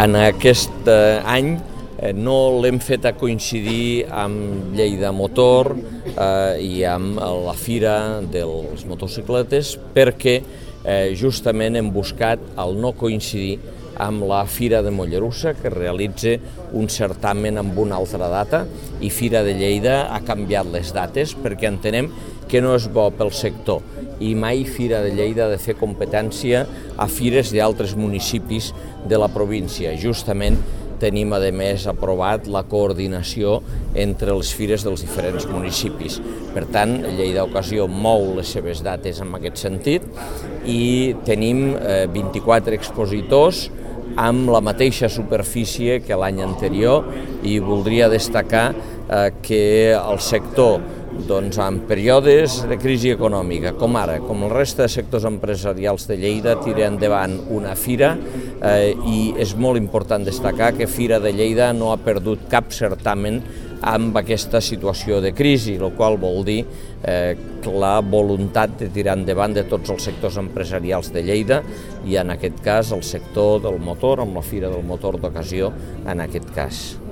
En aquest any no l'hem fet a coincidir amb Lleida Motor i amb la Fira dels Motocicletes perquè justament hem buscat el no coincidir amb la Fira de Mollerussa, que realitza un certamen amb una altra data, i Fira de Lleida ha canviat les dates perquè entenem que no és bo pel sector i mai Fira de Lleida ha de fer competència a fires d'altres municipis de la província. Justament tenim, a més, aprovat la coordinació entre les fires dels diferents municipis. Per tant, Lleida Ocasió mou les seves dates en aquest sentit i tenim 24 expositors amb la mateixa superfície que l'any anterior, i voldria destacar que el sector, en períodes de crisi econòmica, com ara, com el resta de sectors empresarials de Lleida, tira endavant una fira i és molt important destacar que Fira de Lleida no ha perdut cap certamen amb aquesta situació de crisi, el qual vol dir la voluntat de tirar endavant de tots els sectors empresarials de Lleida i en aquest cas el sector del motor, amb la Fira del Motor d'Ocasió en aquest cas.